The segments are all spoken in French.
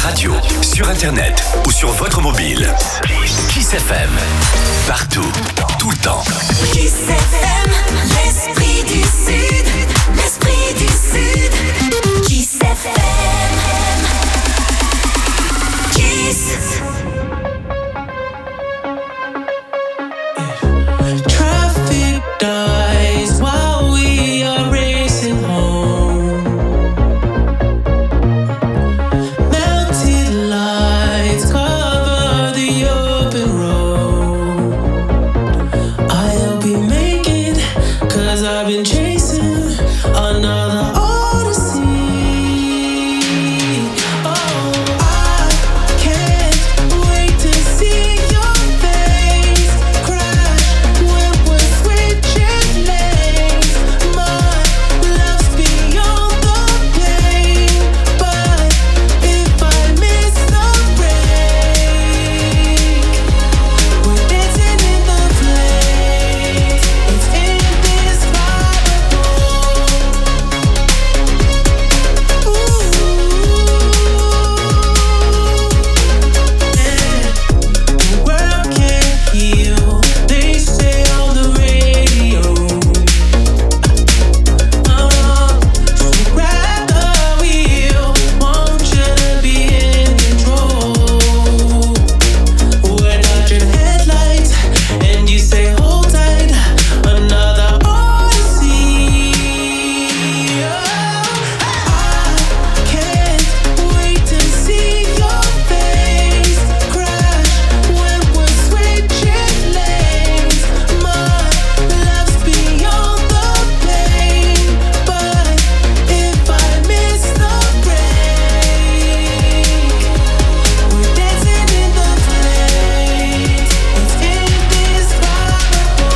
radio, sur internet ou sur votre mobile. Kiss FM. Partout, tout le temps. Kiss FM, l'esprit du Sud. L'esprit du Sud. Kiss FM. Kiss. Traffic dies while we are racing home. Melted lights cover the open road. I'll be making, 'cause I've been chasing another odyssey. Oh, I can't wait to see your face crash when we're switching lanes. My love's beyond the pain, but if I miss the break, we're dancing in the flames. It's indescribable. The world can't heal, they say on the radio. So grab the wheel, want you to be in control. We're dodging headlights, and you say hold tight, another odyssey. I can't wait to see your face crash when we're switching lanes. My love's beyond the pain, but if I miss the break, we're dancing in the flames. It's indescribable.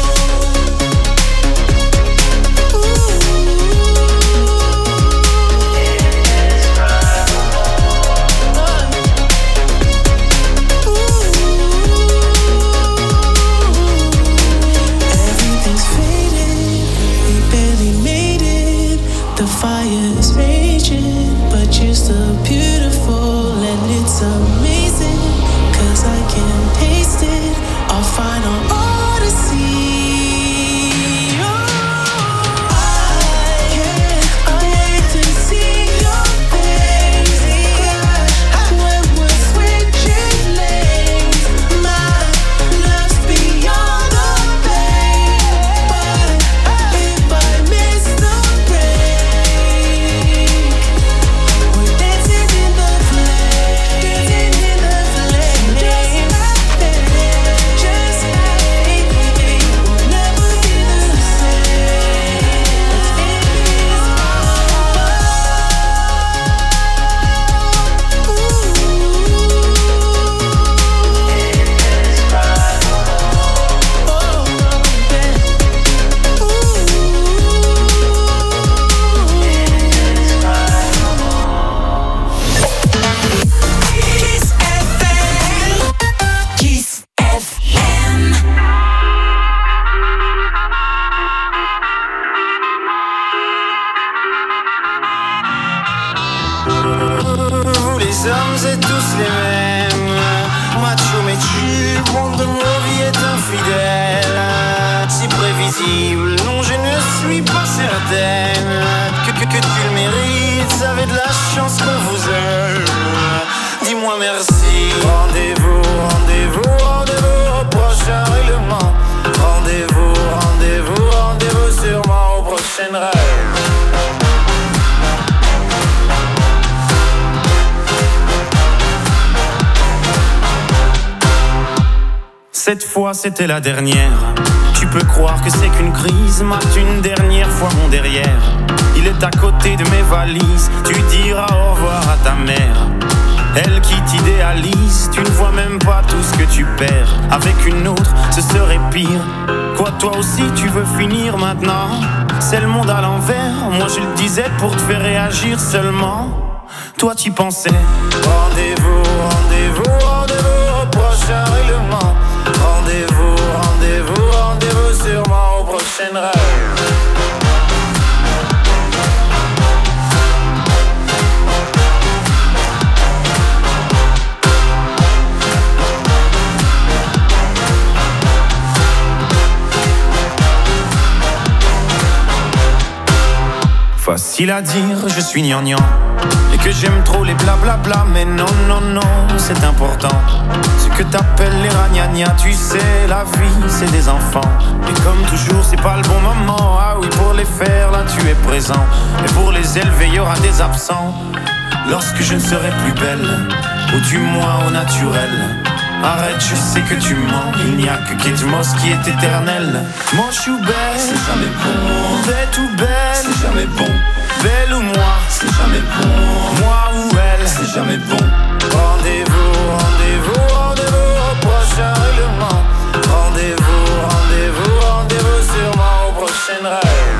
Everything's faded, we barely made it. The fire's raging, but you're still beautiful, and it's amazing, 'cause I can taste it, our final odyssey. I can't wait to see your face crash when we're switching lanes. My love's beyond the pain, but if I miss the break, we're dancing in the flames. Just like baby, we'll never be the same. Kiss FM. Kiss FM. Vous les hommes êtes tous les mêmes. Macho mais tu, le monde de nos vies est infidèle. Si prévisible, non je ne suis pas certaine que tu le mérites. Vous avez de la chance qu'on vous aime. Dis-moi merci. Rendez-vous, rendez-vous, rendez-vous au prochain règlement. Rendez-vous, rendez-vous, rendez-vous sûrement au prochain rêve. Cette fois c'était la dernière. Tu peux croire que c'est qu'une crise. Mate une dernière fois mon derrière. Il est à côté de mes valises. Tu diras au revoir à ta mère. Elle qui t'idéalise. Tu ne vois même pas tout ce que tu perds. Avec une autre ce serait pire. Quoi toi aussi tu veux finir maintenant? C'est le monde à l'envers. Moi je le disais pour te faire réagir seulement. Toi tu pensais. Rendez-vous, rendez-vous, rendez-vous au prochain règlement. Rendez-vous, rendez-vous, rendez-vous sûrement au prochain rêve. facile à dire, je suis gnangnan. Et que j'aime trop les blablabla, mais non, non, non, c'est important. Ce que t'appelles les ragnagnas, tu sais, la vie, c'est des enfants. Et comme toujours, c'est pas le bon moment. Ah oui, pour les faire, là, tu es présent. Et pour les élever, il y aura des absents. Lorsque je ne serai plus belle, ou du moins au naturel. Arrête, je sais que tu mens. Il n'y a que Kate Moss qui est éternelle. Mon chou belle, c'est jamais bon. Bête ou belle, c'est jamais bon. Belle ou moi, c'est jamais bon. Moi ou elle, c'est jamais bon. Rendez-vous, rendez-vous, rendez-vous au prochain règlement. Rendez-vous, rendez-vous, rendez-vous sûrement au prochain rêve.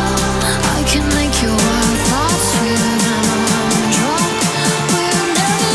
I can make your wild thoughts sweeter than a lemon drop. We'll never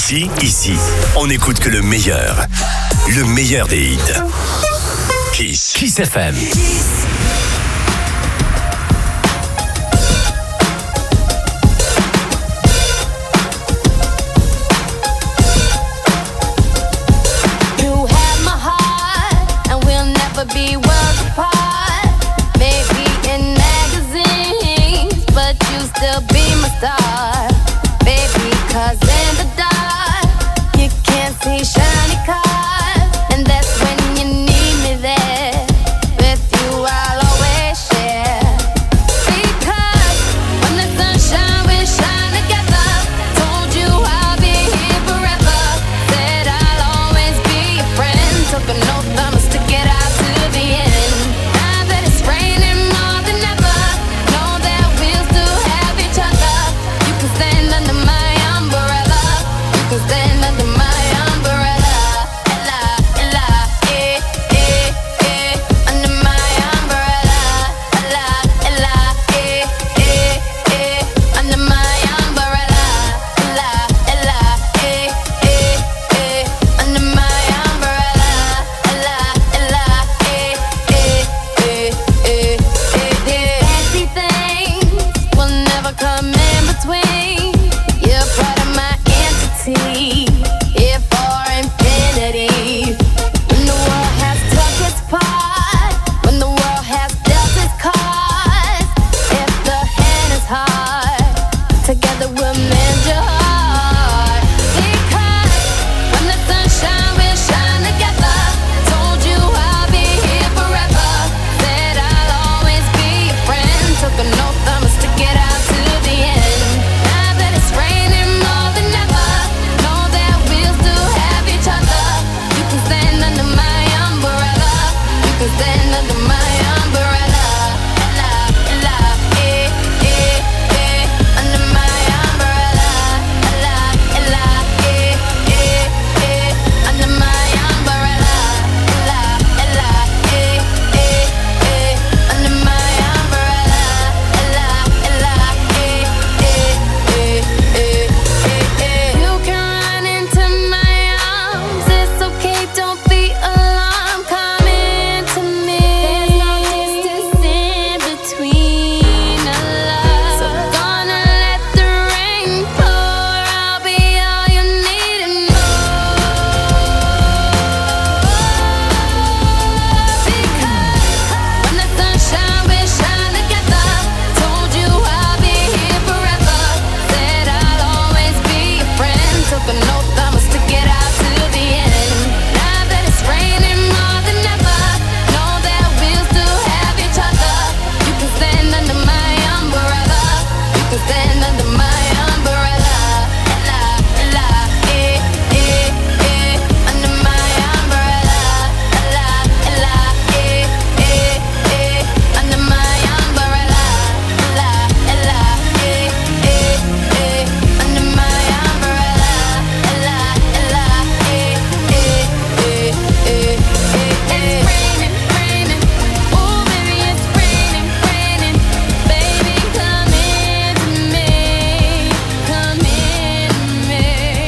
Ici, on n'écoute que le meilleur. Le meilleur des hits. Kiss FM. Be worlds apart, maybe in magazines, but you still be my star, baby. 'Cause in the dark, you can't see shiny cars, and that's when you need me there. With you, I'll always share. Because when the sunshine will shine together, told you I'll be here forever. Said I'll always be your friend. Took an oath, I'ma stick it out to the end. Now that it's raining more than ever, know that we'll still have each other. You can stand under my umbrella. You can stand under my umbrella. Ella, Ella, under my umbrella. Ella, Ella, under my umbrella. Ella, Ella, under my umbrella. Ella, Ella, fancy things will never come in between. You're part of my entity, here for infinity. When the world has took its part, when the world has dealt its cards, if the hand is hard, together we'll mend your heart. Because when the sunshine will shine together, told you I'll be here forever. Said I'll always be your friend. Took an oath, I'ma stick it out to the end. Now that it's raining more than ever, know that we'll still have each other. You can stand under my umbrella. You can stand under my umbrella. Ella, Ella, under my umbrella. Ella, Ella, under my umbrella. Ella, Ella, under my umbrella. Ella, Ella, you can run into my arms. It's okay, don't be alarmed. Come into me. There's no distance in between our love. So gonna let the rain pour. I'll be all you need and more. Because when the sunshine will shine together, told you I'll be here forever. Said I'll always be your friend. Took an oath, I'ma stick it out to the end. Now that it's raining more than ever, know that we'll still have each other. You can stand under my umbrella. You can stand under my umbrella. Ella, Ella, under my umbrella. Ella, Ella, under my umbrella. Ella, Ella, under my umbrella. Ella, Ella, it's raining, raining. Oh baby, it's raining, raining. Baby, come into me, come into me.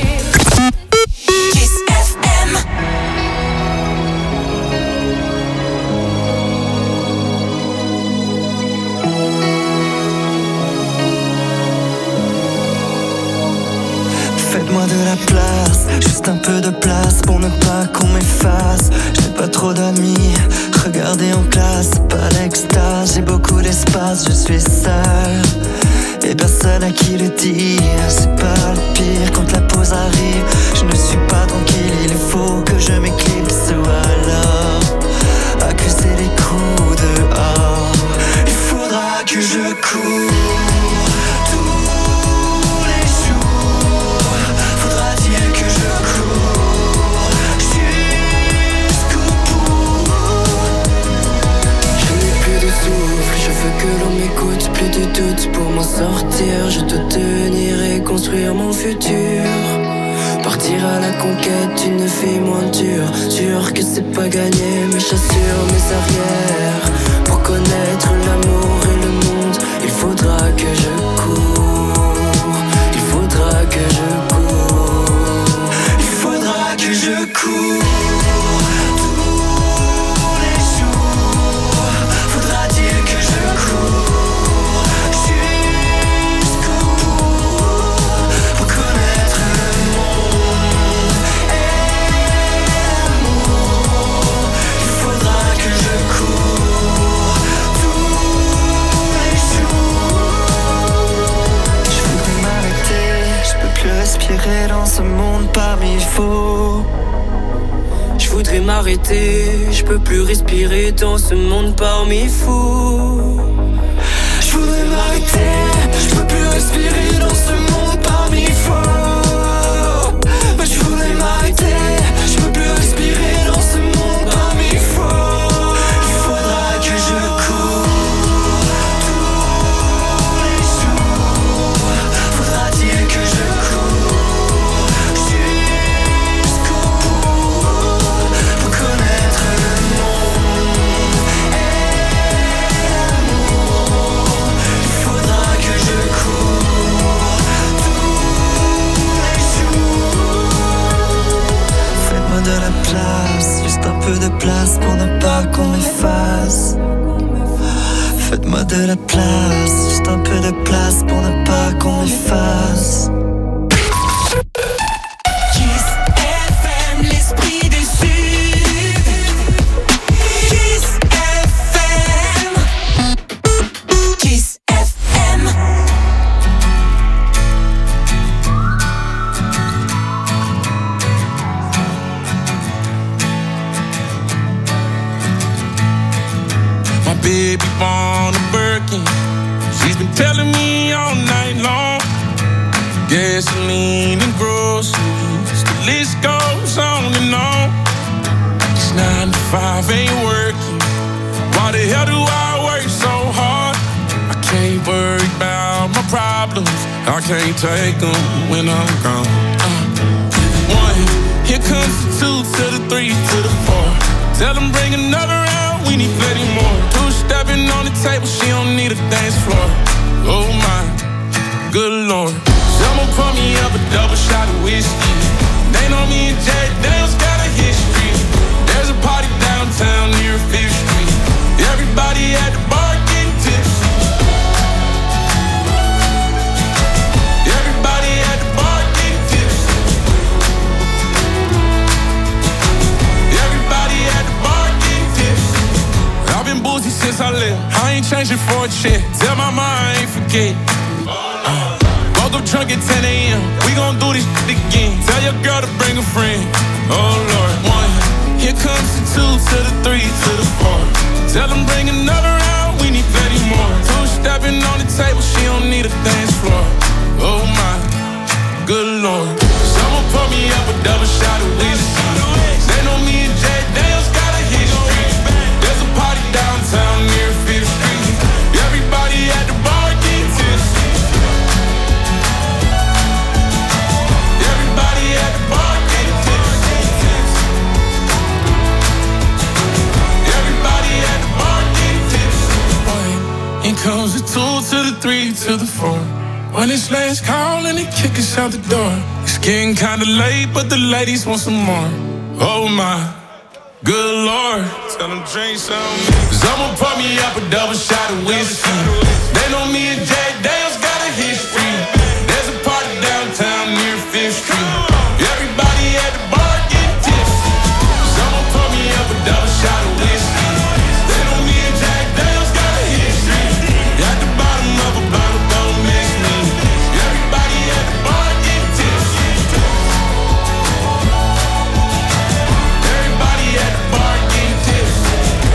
Kiss FM. Faites-moi de la place, juste un peu de place pour ne pas qu'on m'efface. J'ai pas trop d'amis, regardez en classe, c'est pas l'extase. J'ai beaucoup d'espace, je suis seul et personne à qui le dire. C'est pas le pire quand la pause arrive. Je ne suis pas tranquille, il faut que je m'éclipse ou alors accuser les coups dehors. Il faudra que je cours tous les jours. Faudra-t-il que je cours jusqu'au bout? Je n'ai plus de souffle, je veux que l'on m'écoute. Plus de doute pour m'en sortir. Je dois tenir et construire mon futur. Partir à la conquête d'une vie moins dure. Sûr que c'est pas gagné, mais j'assure mes arrières. Pour connaître l'amour et le monde, il faudra que je cours. Il faudra que je cours. dans ce monde parmi faux. Je voudrais m'arrêter, je peux plus respirer dans ce monde parmi fous. Je voudrais m'arrêter, je peux plus respirer dans ce monde parmi faux. Je voudrais m'arrêter, je peux plus respirer dans ce monde parmi faux. Il faudra que je cours tous les jours. Faudra-t-il que je cours jusqu'au bout pour connaître le monde et l'amour. Il faudra que je cours tous les jours. Faites-moi de la place, juste un peu de place pour ne pas qu'on m'efface. Faites-moi de la place, juste un peu de place pour ne pas qu'on m'efface. Kiss FM, l'esprit du Sud. Kiss FM. Kiss FM. My baby born a Birkin. She's been telling me all night long. Gasoline and groceries, the list goes on and on. This 9 to 5 ain't working. Why the hell do I work so hard? I can't worry about my problems. I can't take them when I'm gone. 1, here comes the 2 to the 3 to the 4. Tell them bring another round, we need plenty more. 2 stepping on the table, she don't need a dance floor. Oh my, good Lord. Someone pour me up a double shot of whiskey. They know me and Jack Daniels got a history. There's a party downtown near 5th Street. Everybody at the bar getting tipsy. Everybody at the bar getting tipsy. Everybody at the bar getting tipsy. I've been boozy since I left. I ain't changing for a check. Tell my mom I ain't forget. Woke up drunk at 10 a.m. We gon' do this shit again. Tell your girl to bring a friend. Oh Lord. 1, here comes the 2 to the 3 to the 4. Tell them bring another round, we need plenty more. 2 stepping on the table, she don't need a dance floor. Oh my, good Lord. Someone pour me up a double shot of whiskey. They know me and Jack Daniels got a history. There's a party downtown near 5th Street. Everybody at the bar getting tipsy. Everybody at the bar getting tipsy. Everybody at the bar getting tipsy. In comes the 2 to the 3 to the 4. When it's last call and they kick us out the door. It's getting kinda late, but the ladies want some more. Oh my, good Lord. Tell them drink some. Someone pour me up a double shot of whiskey. They know me and Jack Daniels got a history. There's a party downtown near 5th Street. Everybody at the bar getting tipsy. Someone pour me up a double shot of whiskey. They know me and Jack Daniels got a history. At the bottom of a bottle, don't miss me. Everybody at the bar getting tipsy. Everybody at the bar getting tipsy.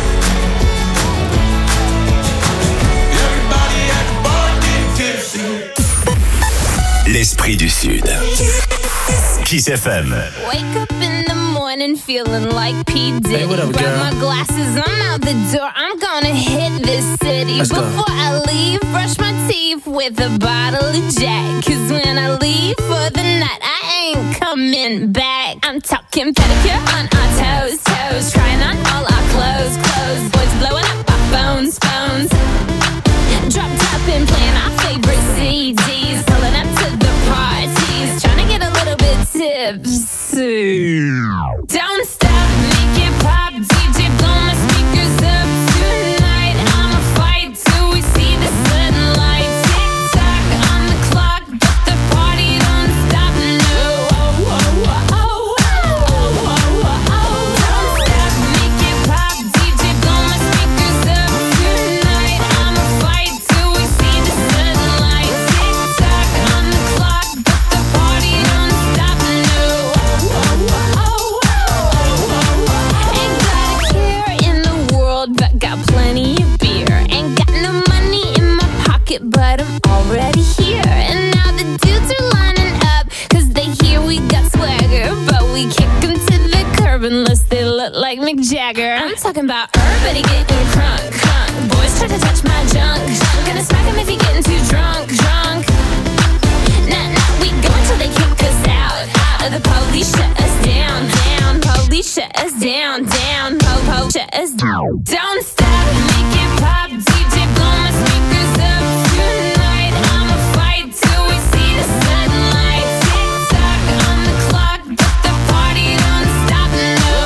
Everybody at the bar getting tipsy. L'esprit du Sud. Kiss FM. Wake up in the morning feeling like P. Diddy. Hey, what up, Grab girl? my glasses, I'm out the door. I'm gonna hit this city. Let's go. Before I leave, brush my teeth with a bottle of Jack. 'Cause when I leave for the night, I ain't coming back. I'm talking pedicure on our toes, toes. Trying on all our clothes, clothes. Boys blowing up our phones, phones. Drop top and playing our favorite CDs. Pulling up to the parties. Trying to get a little bit tipsy. Don't stop, make it pop. DJ blow my speakers up tonight. I'ma fight till we see the sunlight. Tick tock on the clock, but the party don't stop. No. Oh, oh, oh, oh, oh, oh, oh, oh. Don't stop, make it pop. DJ blow my speakers up tonight. I'm it, but I'm already here. And now the dudes are lining up, cause they hear we got swagger. But we kick them to the curb unless they look like Mick Jagger. I'm talking about everybody getting crunk, crunk. Boys try to touch my junk, junk. Gonna smack him if he getting too drunk, drunk. Nah, nah, we go until they kick us out, out. The police shut us down, down. Police shut us down, down. Po-po shut us down. Don't stop, make it pop. DJ blow my speakers up tonight. I'ma fight till we see the sunlight. Tick-tock on the clock, but the party don't stop, no.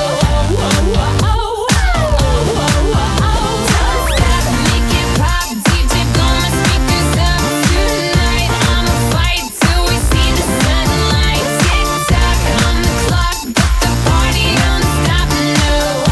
Don't stop, make it pop. DJ blow my speakers up tonight. I'ma fight till we see the sunlight. Tick-tock on the clock, but the party don't stop, no.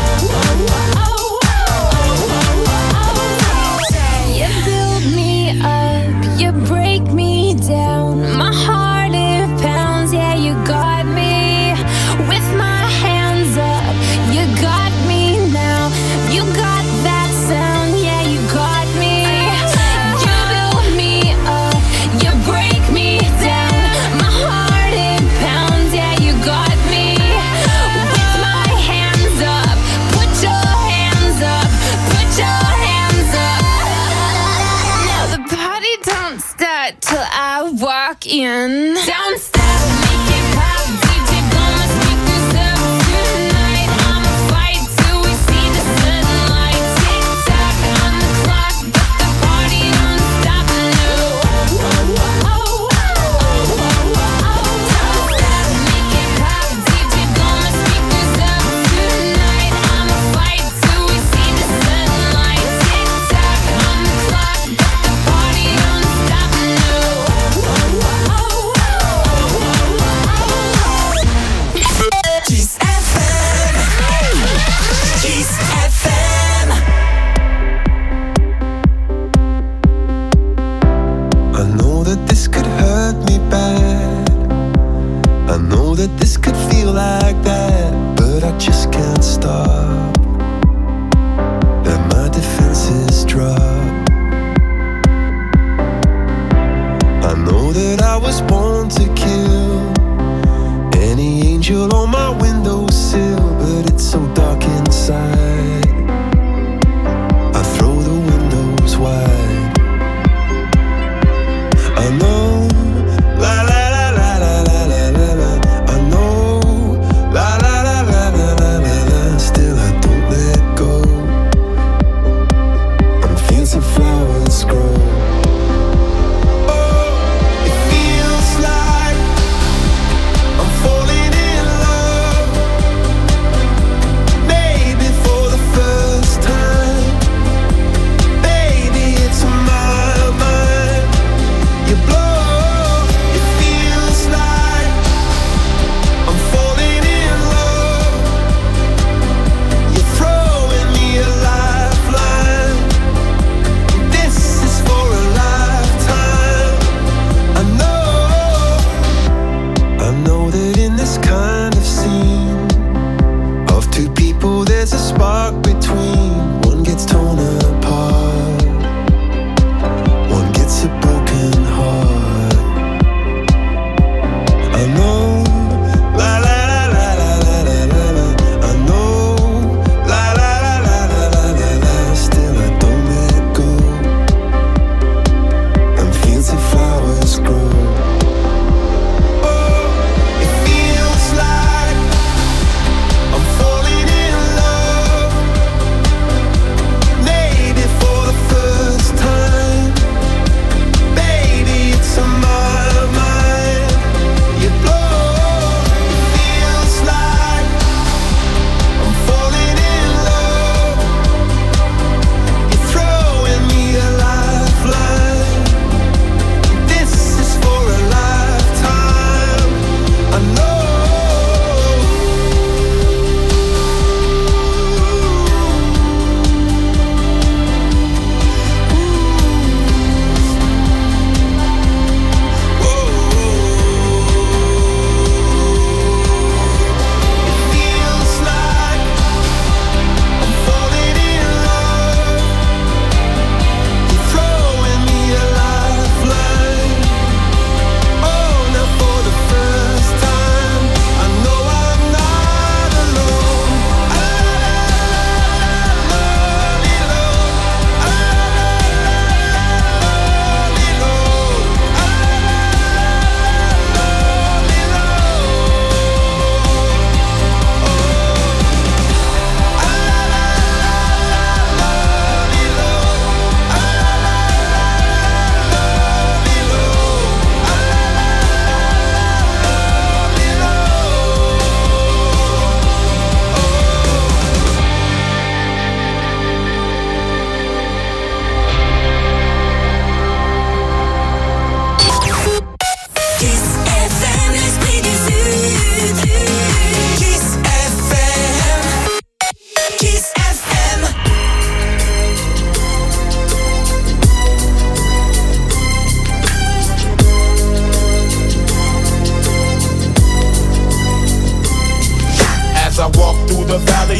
You build me up, you break me down. My heart it pounds, yeah, you got me. With my hands up, you got me now. You got that sound, yeah, you got me. You build me up, you break me down. My heart it pounds, yeah, you got me. With my hands up, put your hands up, put your hands up. Now the party don't start till I walk in. Don't stop, make it pop. DJ blow my speakers up tonight. I'ma fight till we see the sunlight. Tick-tock on the clock, but the party don't stop, no. Don't stop, make it pop. DJ blow my speakers up tonight. I'ma fight till we see the sunlight. Tick-tock on the clock, but the party don't stop, no. Kiss FM. Kiss FM. I know that this could hurt me bad. I know that this could feel like that, but I just can't stop. Let my defenses drop. I know that I was born to kill any angel on my windowsill, but it's so dark inside. I throw the windows wide. I know, la la la la la la la la la. I know, la la la la la la la la. Still I don't let go. I'm feeling flowers grow. Oh, it feels like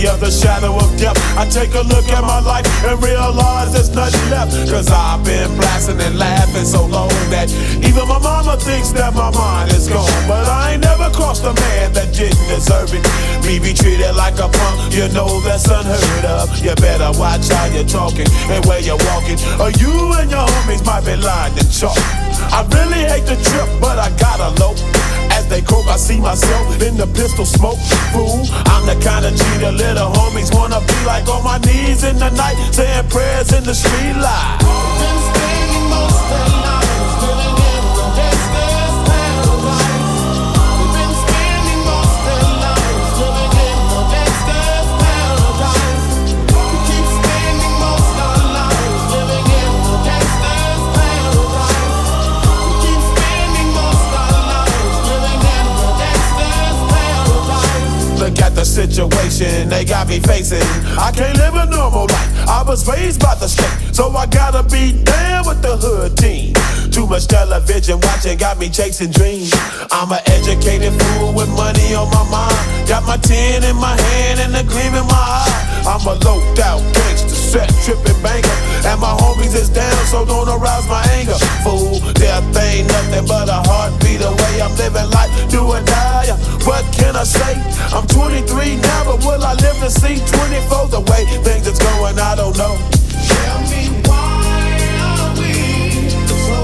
of the shadow of death. I take a look at my life and realize there's nothing left. Cause I've been blasting and laughing so long that even my mama thinks that my mind is gone. But I ain't never crossed a man that didn't deserve it. Me be treated like a punk, you know that's unheard of. You better watch how you're talking and where you're walking, or you and your homies might be lined in chalk. I really hate the trip, but I gotta low. As they croak, I see myself in the pistol smoke. Fool, I'm the kind of G the little homies wanna be like, on my knees in the night, saying prayers in the street light. Been spending most of their lives living in the gangster's paradise. We've been spending most of their lives living in the gangster's paradise. We keep spending most of our lives living in the gangster's paradise. We keep spending most of our lives living in the gangster's paradise. Look at the situation they got me facing. I can't live a normal life. I was raised by the state, so I gotta be down with the hood team. Too much television watching got me chasing dreams. I'm an educated fool with money on my mind. Got my 10 in my hand and a gleam in my eye. I'm a loped out gangster, set tripping banker, and my homies is down, so don't arouse my anger. Fool, death ain't nothing but a heartbeat away. I'm living life, do or die. What can I say? I'm 23 now, but will I live to see 24? The way things is going, I don't know. Tell me why are we so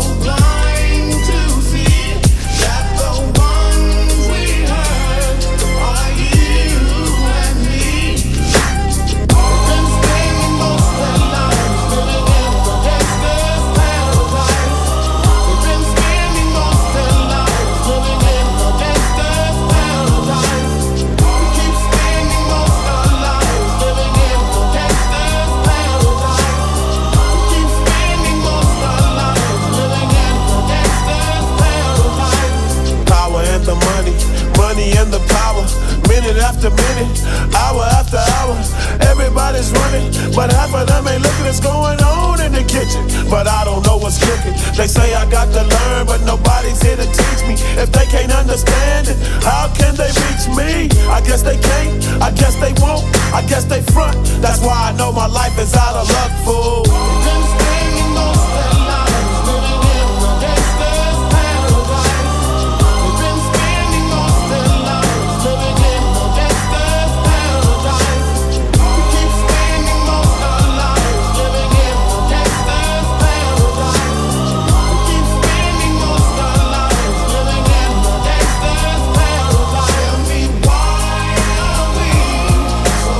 blind to see that the ones we hurt are you and me? We've been spending most of our lives living in the gangster's paradise. We've been spending most of our lives living in the gangster's paradise. We keep spending most of our lives living in the gangster's paradise. Keep spending most of our lives living in the gangster's paradise. Power and the money, money and the power. Minute after minute, hour after hour, everybody's running, but half of them ain't looking what's going on in the kitchen. But I don't know what's cooking. They say I got to learn, but nobody's here to teach me. If they can't understand it, how can they reach me? I guess they can't, I guess they won't, I guess they front. That's why I know my life is out of luck, fool. We've been spending most of our lives living in the gangster's paradise. We've been spending most of our lives living in the gangster's paradise. We keep spending most of our lives living in the gangster's paradise. We keep spending most of our lives living in the gangster's paradise. Tell me why are we so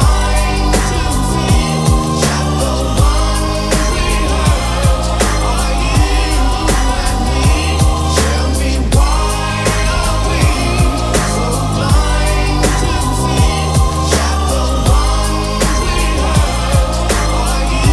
blind to see that the ones we hurt are you and me? Tell me why are we so blind to see that the ones we hurt are you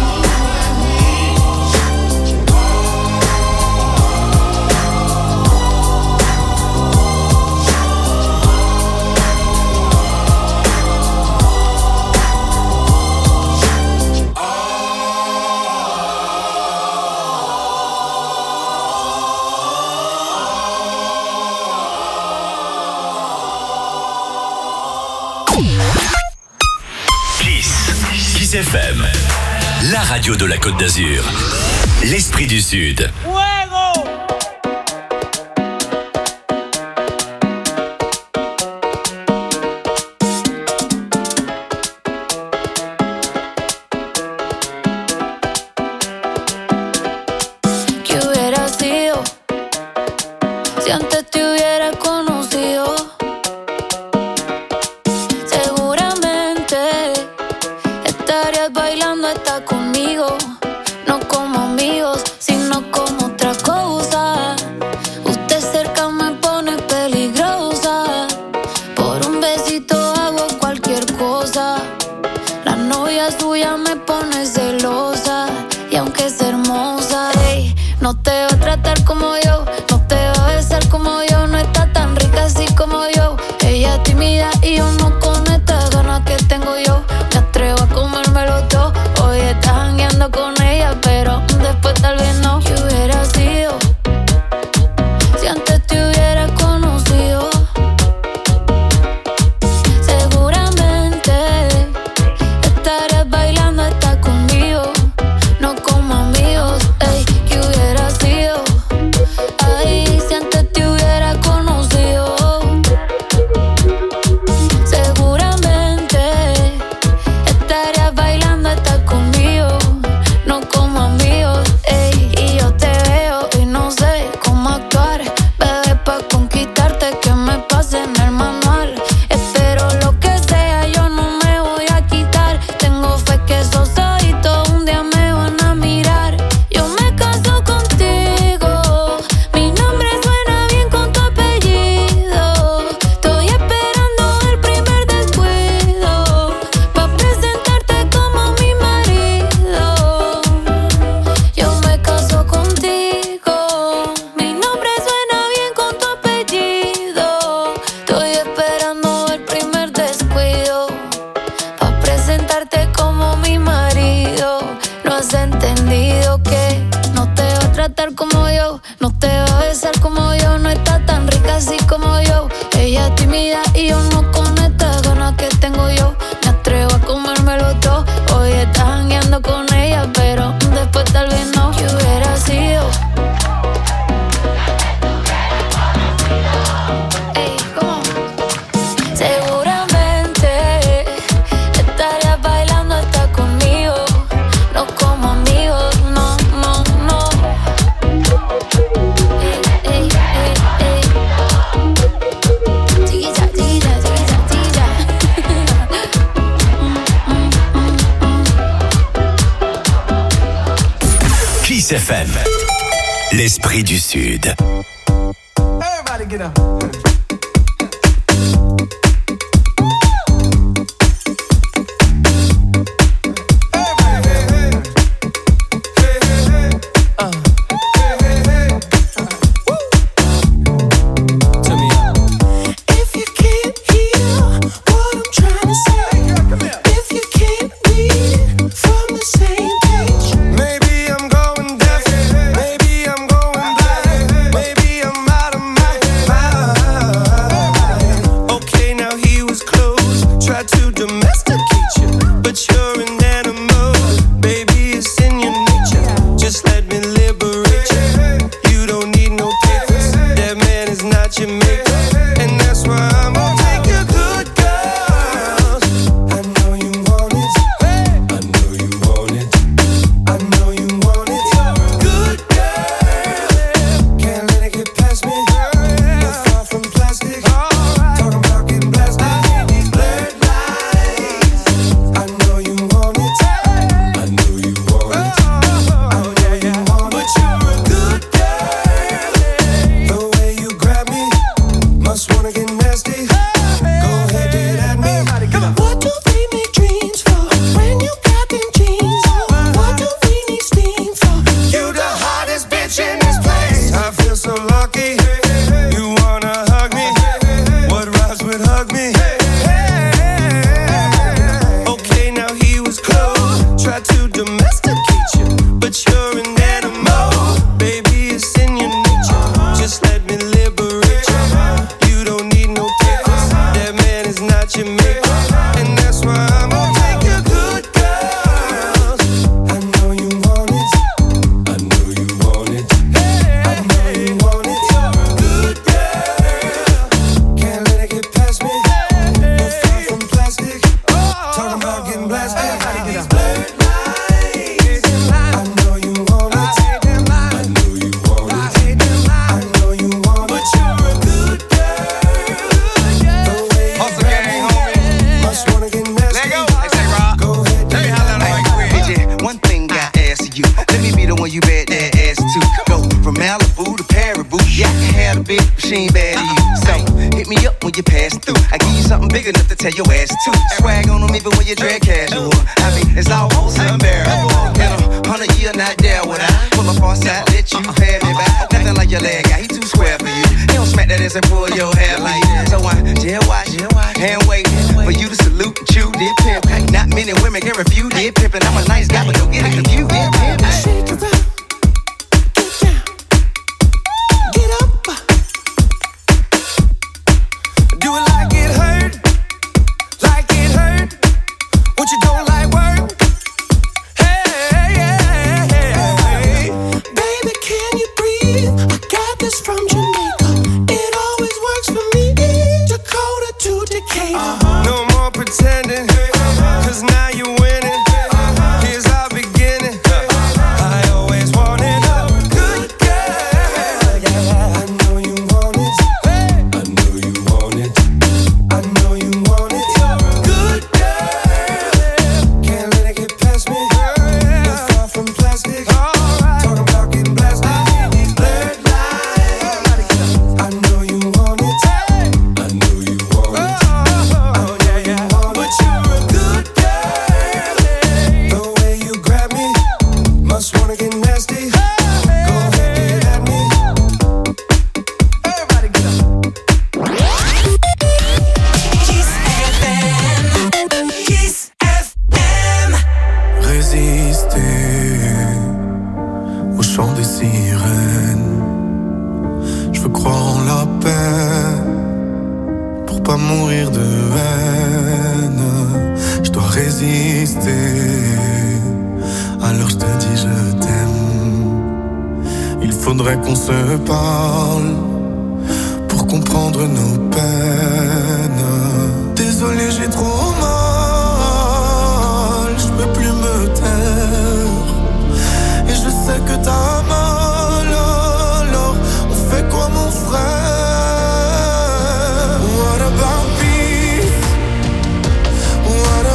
Kiss FM, la radio de la Côte d'Azur. L'esprit du Sud. ¿Qué hubiera sido si antes te hubiera conocido? Seguramente estarías bailando hasta conmigo, no como amigos, sino como otra cosa. Usted cerca me pone peligrosa, por un besito hago cualquier cosa. La novia suya me pone celosa, y aunque es hermosa, ey, no te va a tratar como yo, no te va a besar como yo, no está tan rica así como yo. Ella es tímida y yo no con estas ganas que tengo yo. Me atrevo a comérmelo todo. Hoy estás jangueando con ella, pero después tal vez no. ¿Qué hubiera sido si antes te hubiera conocido? Seguramente FM. L'esprit du Sud. Everybody get up.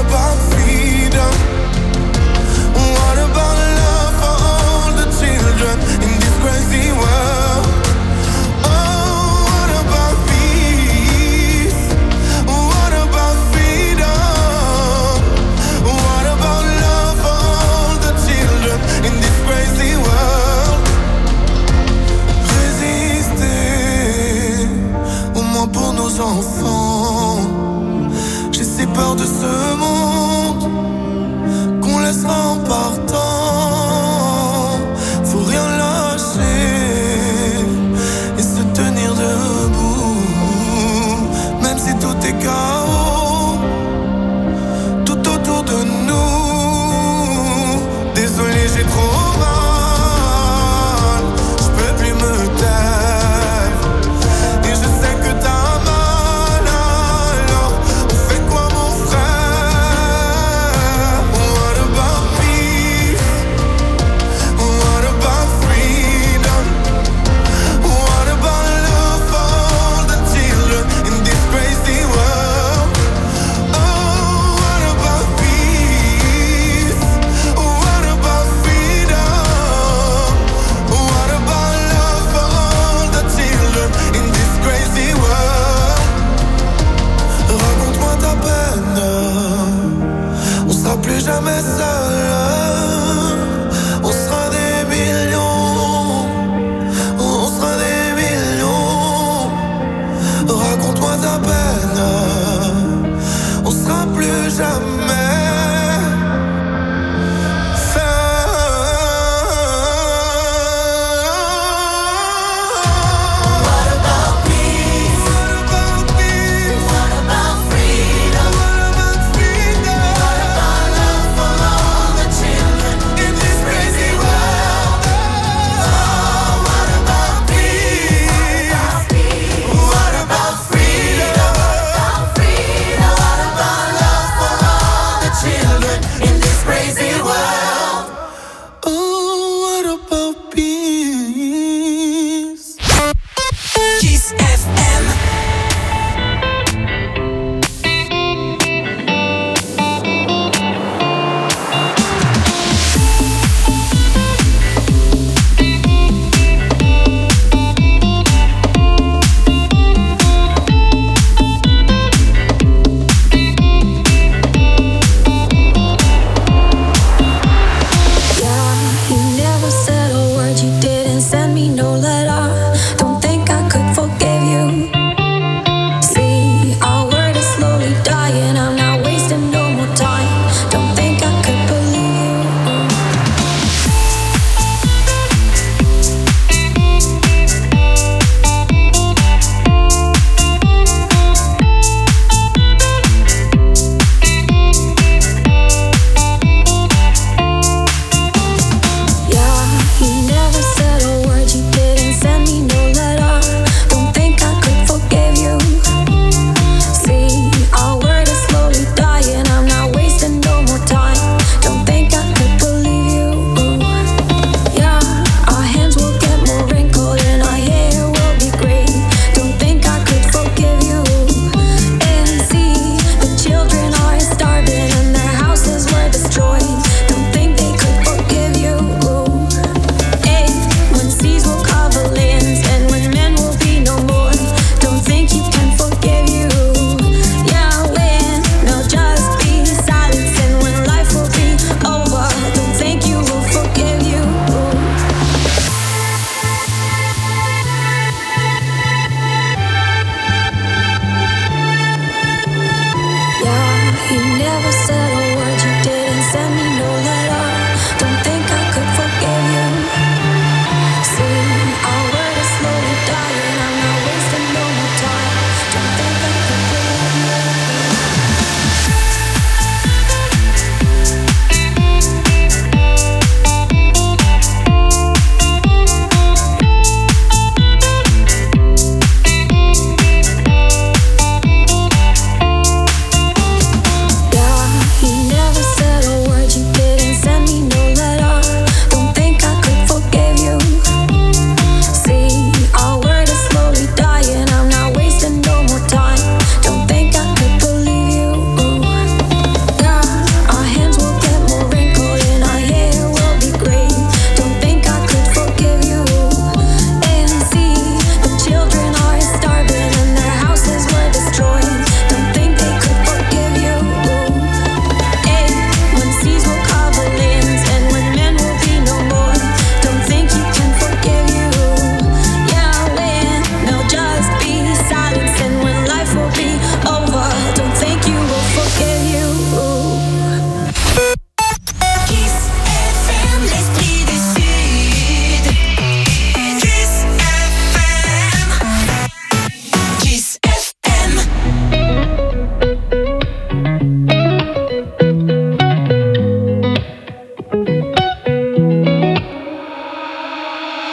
What about love for all the children?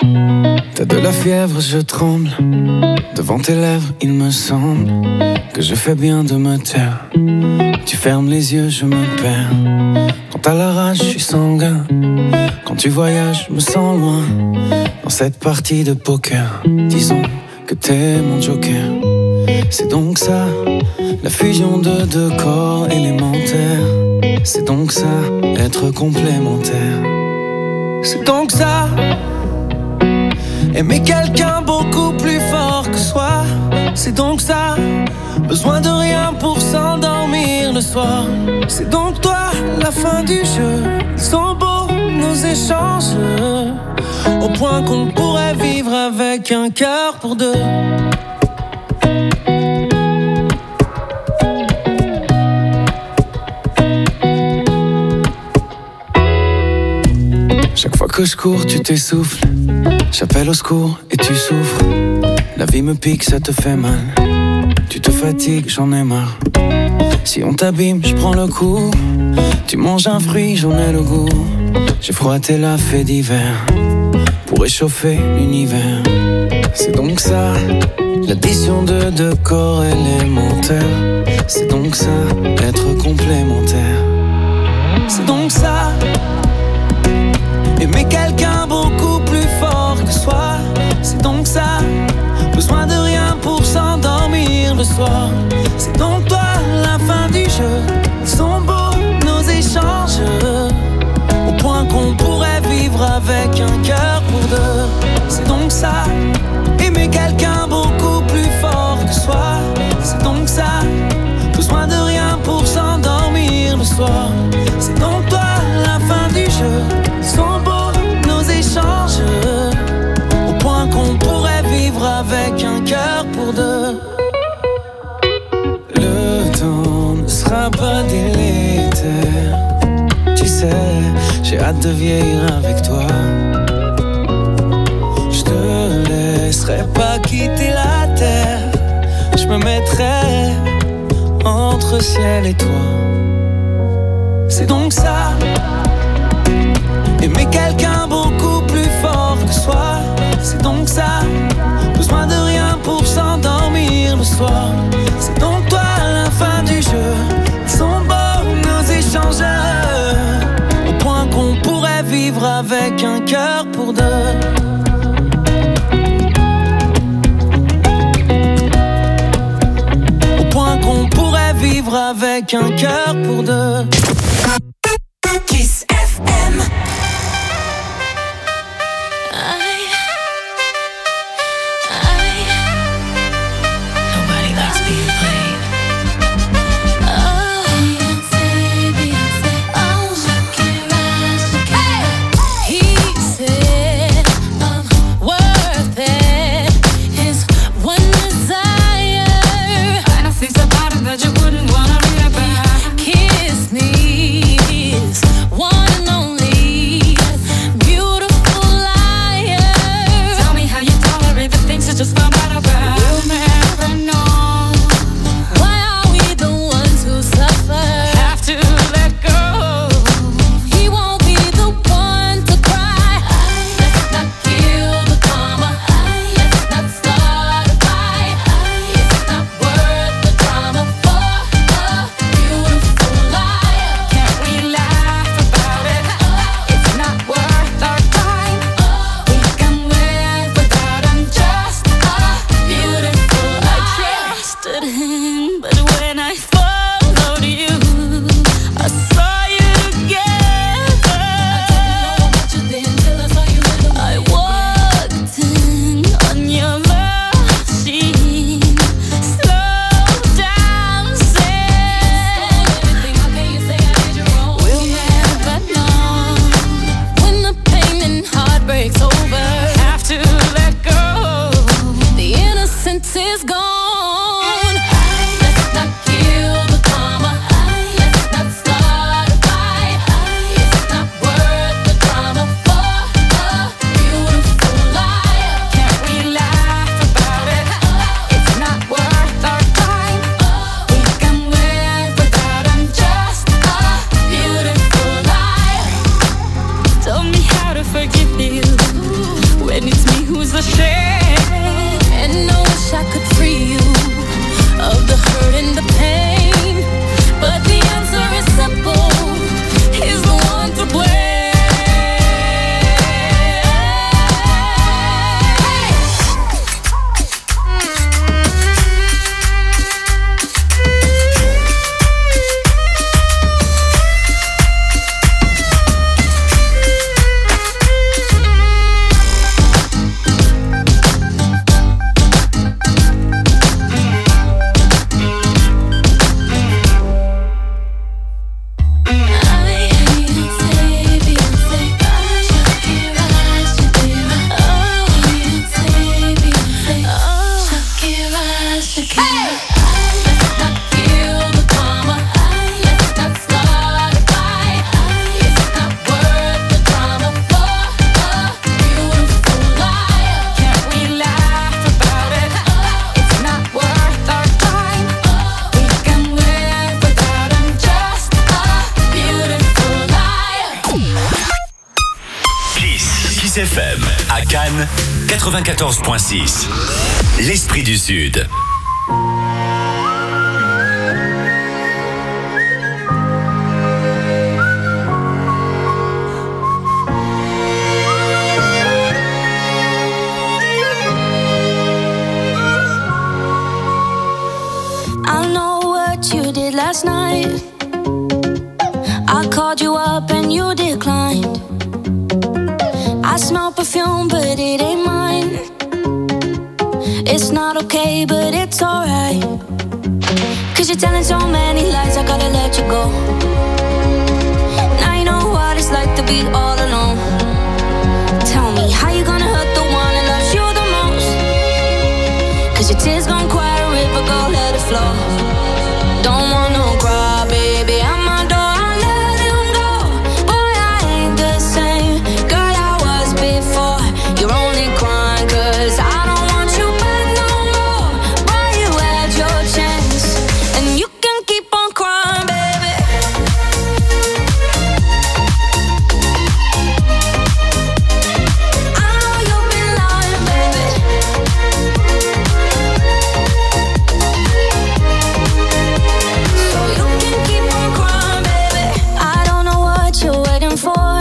T'as de la fièvre, je tremble. Devant tes lèvres, il me semble que je fais bien de me taire. Tu fermes les yeux, je me perds. Quand t'as la rage, je suis sanguin. Quand tu voyages, je me sens loin. Dans cette partie de poker, disons que t'es mon joker. C'est donc ça, la fusion de deux corps élémentaires. C'est donc ça, être complémentaire. C'est donc ça, aimer quelqu'un beaucoup plus fort que soi. C'est donc ça, besoin de rien pour s'endormir le soir. C'est donc toi, la fin du jeu. Ils sont beaux nos échanges, au point qu'on pourrait vivre avec un cœur pour deux. Chaque fois que je cours, tu t'essouffles. J'appelle au secours et tu souffres. La vie me pique, ça te fait mal. Tu te fatigues, j'en ai marre. Si on t'abîme, je prends le coup. Tu manges un fruit, j'en ai le goût. J'ai froissé la fée d'hiver pour réchauffer l'univers. C'est donc ça, l'addition de deux corps élémentaires. C'est donc ça, être complémentaire. C'est donc ça, aimer quelqu'un beaucoup plus fort que soi. C'est donc ça, besoin de rien pour s'endormir le soir. C'est donc toi, la fin du jeu. Ils sont beaux nos échanges, au point qu'on pourrait vivre avec un cœur pour deux. C'est donc ça, aimer quelqu'un beaucoup plus fort que soi. C'est donc ça, besoin de rien pour s'endormir le soir. C'est donc toi, la fin du jeu. Ils sont beaux nos échanges, au point qu'on pourrait vivre avec un cœur pour deux. Le temps ne sera pas délétère. Tu sais, j'ai hâte de vieillir avec toi. Je te laisserai pas quitter la terre. Je me mettrai entre ciel et toi. C'est donc ça, aimer quelqu'un beaucoup plus fort que soi. C'est donc ça, besoin de rien pour s'endormir le soir. C'est donc toi, la fin du jeu. Ils sont beaux nos échanges, au point qu'on pourrait vivre avec un cœur pour deux. Au point qu'on pourrait vivre avec un cœur pour deux. Kiss FM. Nobody likes being played. He said I'm worth it. His one desire. I don't think about it that you wouldn't wanna be about. Kiss me. wanna share. And I wish I could free you of the hurt and the pain, but the answer is simple. He's the one to blame. FM à Cannes, 94.6. L'Esprit du Sud. I know what you did last night. I called you up and you declined. I smell perfume, but it ain't mine. It's not okay, but it's alright. Cause you're telling so many lies, I gotta let you go. Now you know what it's like to be all alone. Tell me, how you gonna hurt the one that loves you the most? Cause your tears gon' quiet a river, go let it flow. Don't want no cry, baby, I'm my door, I let him go. Boy, I ain't the same girl I was before. You're only crying cause I don't want you back no more. Boy, you had your chance and you can keep on crying, baby. I know you've been lying, baby. So you can keep on crying, baby. I don't know what you're waiting for.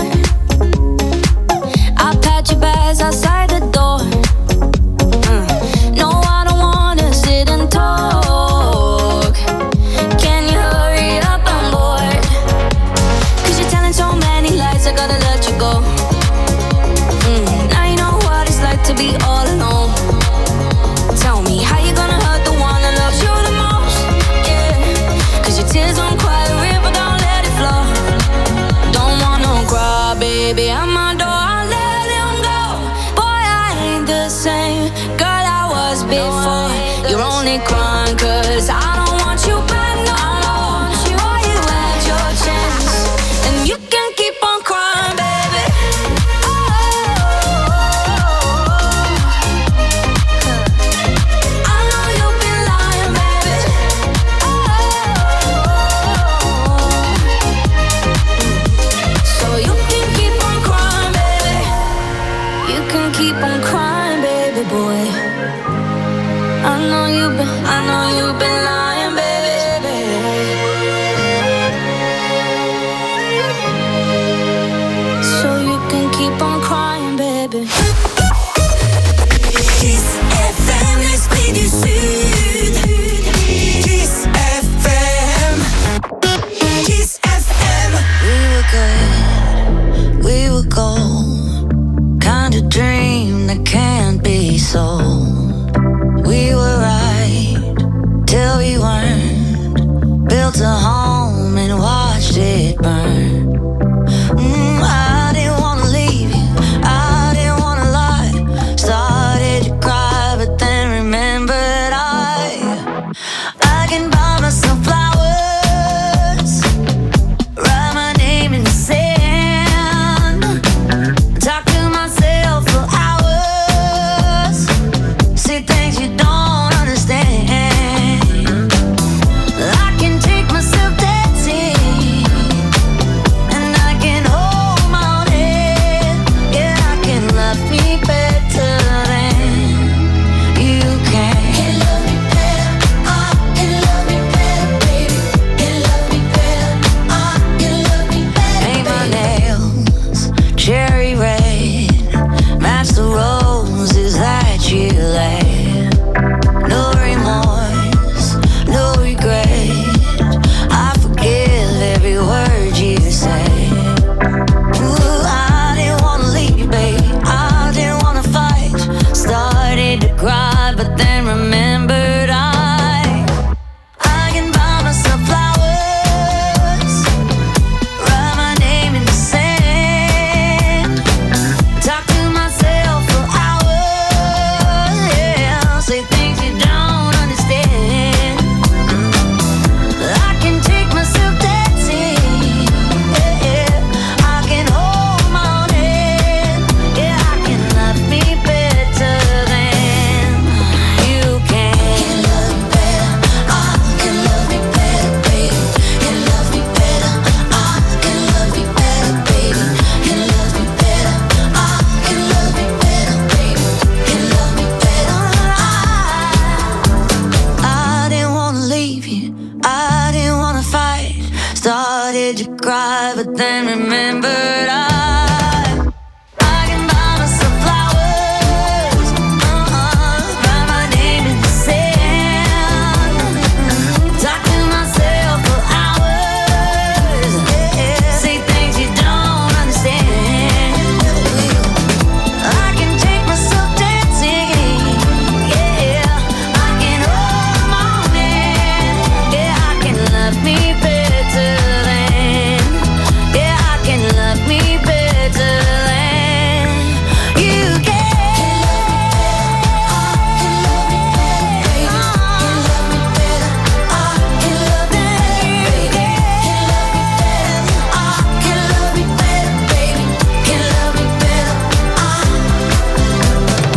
I pat your bags outside the door. No, I don't wanna sit and talk. Can you hurry up? I'm bored. Cause you're telling so many lies, I gotta let you go. Now you know what it's like to be all alone. Tell me, how you gonna hurt the one that loves you the most? Yeah, cause your tears don't quiet a river, don't let it flow. Don't want no cry, baby, I'm my door, I let him go. Boy, I ain't the same girl I was before. You're only crying cause I don't want you back no more. Boy, you had your chance and you can keep on crying, baby. I know you've been lying, baby. So you can keep on crying, baby. You can keep on crying, baby boy. I know you've been lying, baby. So you can keep on crying, baby. Kiss FM, l'esprit du Sud. Kiss FM. Kiss FM. We were good, we were gold. Kind of dream that can't be sold. We were right till we weren't. Built a home and watched it burn.